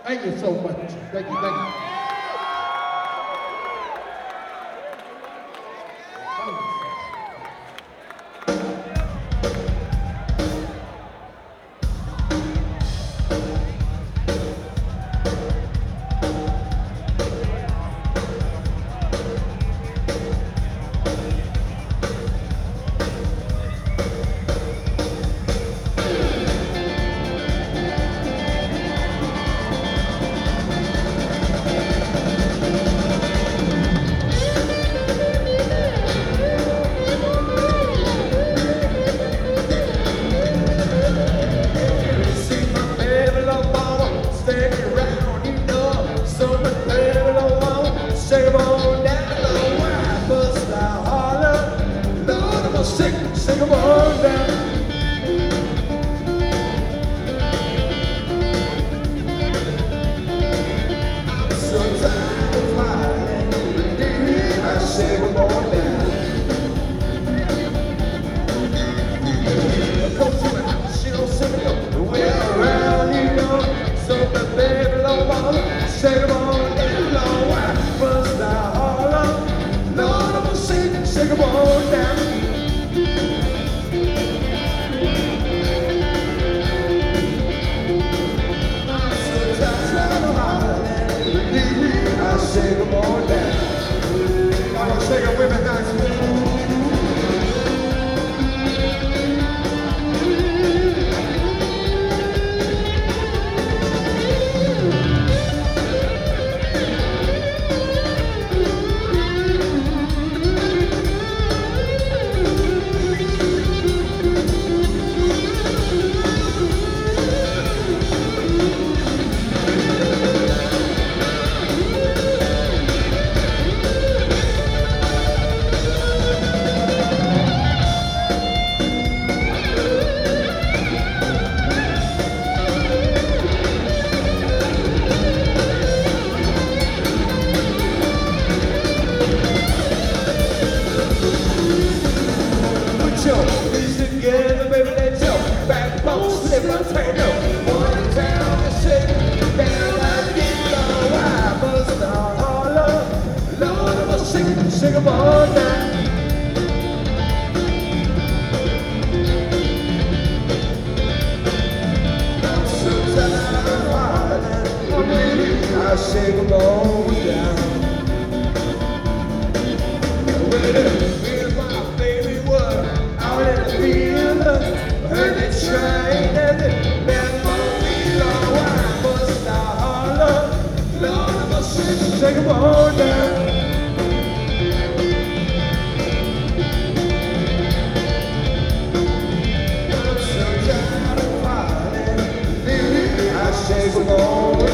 Thank you so much. Thank you, thank you. Sing them all down. I'm so tired of smiling. I sing them all down. Come to my house, she don't sing me up. We're around, you know. So the baby love all. Sing them all down. Lord, why must I holler? Lord, I'm gonna sing them all down. Sing them all down. I'm gonna sing a women dance. Together, baby, let's go. Backbone, slip, let's turn up. One town, the shit. Down like it, low. I must not holler. Lord, I'm gonna sing them all down. I'm so tired of hollering. I sing them all down. Where's my baby? What? Out in the field, heard it train, and it never be long. I must not holler, Lord, I must sing them all down. I'm so tired of fighting, I sing them all down.